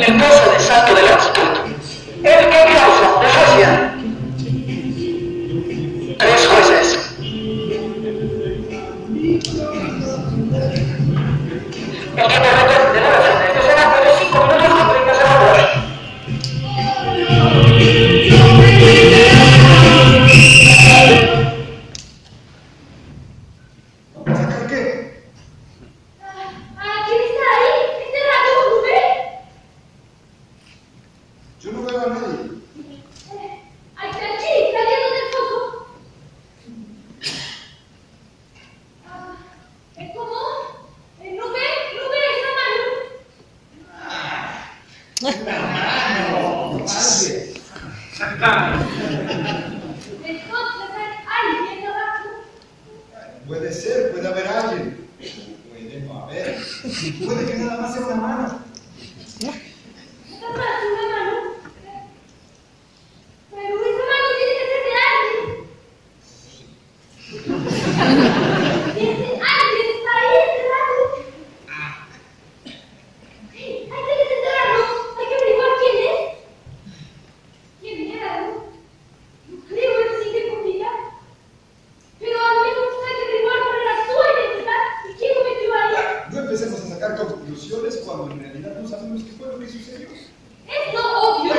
el caso de salto de longitud, el que causa desgracia. 3 jueces. El tiempo récord de duración de será de 5 minutos con 30 segundos. ¿Sacar qué? ¿Quién está ahí? ¿Este rato, Rubén? Yo no veo a nadie. Ahí está el Chiri, saliendo del foco. ¿Cómo? ¿Rubén? ¿Rubén, esa mano? ¡La mano! ¡Madre! Entonces hay alguien abajo. Puede ser, puede haber alguien. Puede no haber. Puede que nada más sea una mano. Nada más una mano. Pero esa mano tiene que ser de alguien. Ese alguien está ahí enterrado. Hay que desenterrarlo. Hay que averiguar quién es. ¿Quién era? No creo él sigue con vida. Pero al menos hay que averiguar cuál era su identidad y quién lo metió ahí. No empecemos a sacar conclusiones cuando en realidad no sabemos qué fue lo que sucedió. Es lo obvio.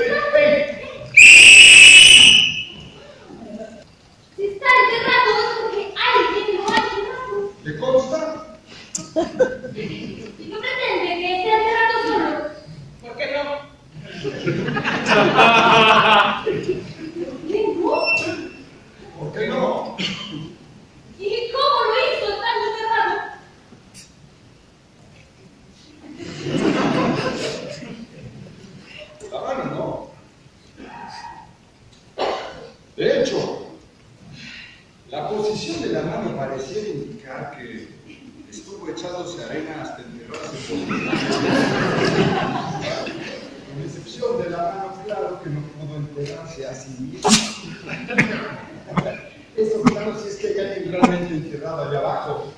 Si está enterrado es porque alguien lo ha enterrado. ¿Le consta? Y no pretende que esté enterrado solo. ¿Por qué no? ¿Qué no? ¿Por qué no? ¿Y cómo lo hizo estando enterrado? La mano no. De hecho, la posición de la mano pareciera indicar que estuvo echándose arena hasta enterrarse por con excepción de la mano, claro que no pudo enterrarse a sí mismo. Eso claro si es que hay alguien realmente enterrado allá abajo.